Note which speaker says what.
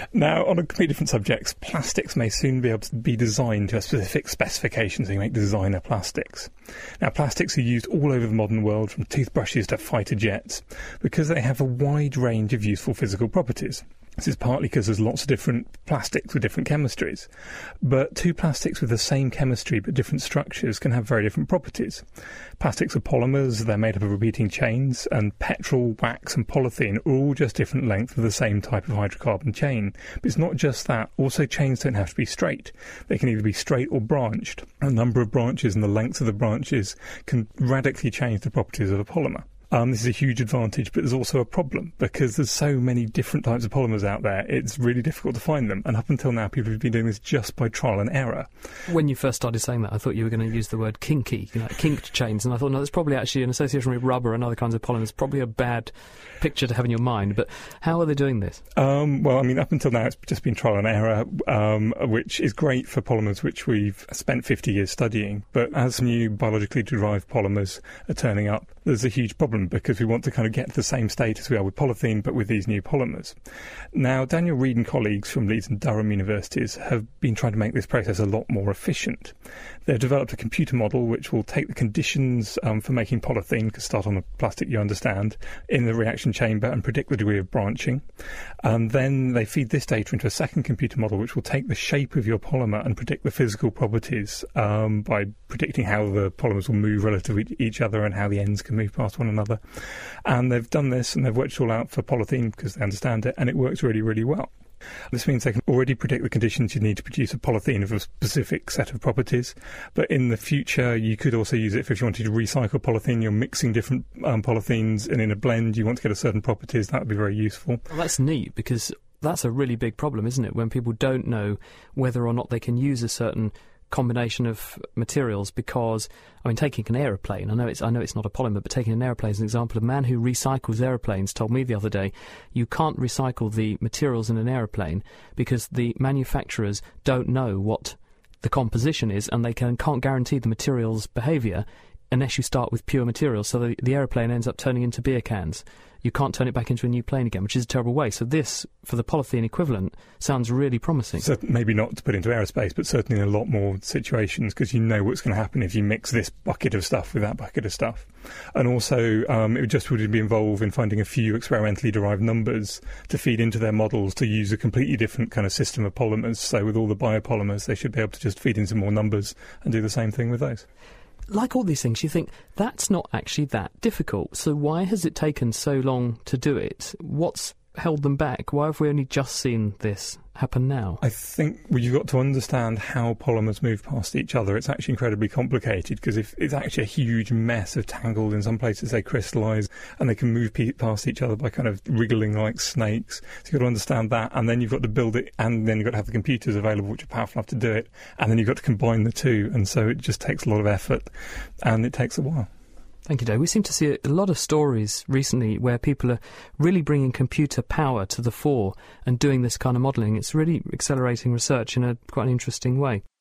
Speaker 1: Now, on a completely different subject, plastics may soon be able to be designed to a specific specification, so you make designer plastics. Now, plastics are used all over the modern world, from toothbrushes to fighter jets, because they have a wide range of useful physical properties. This is partly because there's lots of different plastics with different chemistries. But two plastics with the same chemistry but different structures can have very different properties. Plastics are polymers, they're made up of repeating chains, and petrol, wax and polythene are all just different lengths of the same type of hydrocarbon chain. But it's not just that, also chains don't have to be straight. They can either be straight or branched. A number of branches and the length of the branches can radically change the properties of a polymer. This is a huge advantage, but there's also a problem, because there's so many different types of polymers out there, it's really difficult to find them. And up until now, people have been doing this just by trial and error.
Speaker 2: When you first started saying that, I thought you were going to use the word kinky, kinked chains, and I thought, no, that's probably actually an association with rubber and other kinds of polymers, probably a bad picture to have in your mind. But how are they doing this?
Speaker 1: Up until now, it's just been trial and error, which is great for polymers which we've spent 50 years studying. But as new biologically derived polymers are turning up, there's a huge problem, because we want to kind of get to the same state as we are with polythene, but with these new polymers. Now, Daniel Reed and colleagues from Leeds and Durham universities have been trying to make this process a lot more efficient. They've developed a computer model which will take the conditions for making polythene, because start on the plastic you understand, in the reaction chamber and predict the degree of branching. Then they feed this data into a second computer model which will take the shape of your polymer and predict the physical properties by predicting how the polymers will move relative to each other and how the ends can move past one another. And they've done this and they've worked it all out for polythene because they understand it, and it works really, really well. This means they can already predict the conditions you need to produce a polythene of a specific set of properties. But in the future, you could also use it if you wanted to recycle polythene. You're mixing different polythenes, and in a blend you want to get a certain properties. That would be very useful.
Speaker 2: Well, that's neat, because that's a really big problem, isn't it? When people don't know whether or not they can use a certain combination of materials, because, taking an aeroplane, I know it's not a polymer, but taking an aeroplane as an example, a man who recycles aeroplanes told me the other day, you can't recycle the materials in an aeroplane because the manufacturers don't know what the composition is, and they can't guarantee the material's behaviour unless you start with pure materials, so the aeroplane ends up turning into beer cans. You can't turn it back into a new plane again, which is a terrible way. So this, for the polythene equivalent, sounds really promising.
Speaker 1: So maybe not to put into aerospace, but certainly in a lot more situations, because you know what's going to happen if you mix this bucket of stuff with that bucket of stuff. And also, it would be involved in finding a few experimentally derived numbers to feed into their models to use a completely different kind of system of polymers. So with all the biopolymers, they should be able to just feed into more numbers and do the same thing with those.
Speaker 2: Like all these things, you think, that's not actually that difficult. So why has it taken so long to do it? What's held them back? Why have we only just seen this happen now?
Speaker 1: I think you've got to understand how polymers move past each other. It's actually incredibly complicated, because if it's actually a huge mess of tangled, in some places they crystallise and they can move past each other by kind of wriggling like snakes. So you've got to understand that, and then you've got to build it, and then you've got to have the computers available which are powerful enough to do it, and then you've got to combine the two, and so it just takes a lot of effort and it takes a while.
Speaker 2: Thank you, Dave. We seem to see a lot of stories recently where people are really bringing computer power to the fore and doing this kind of modelling. It's really accelerating research in quite an interesting way.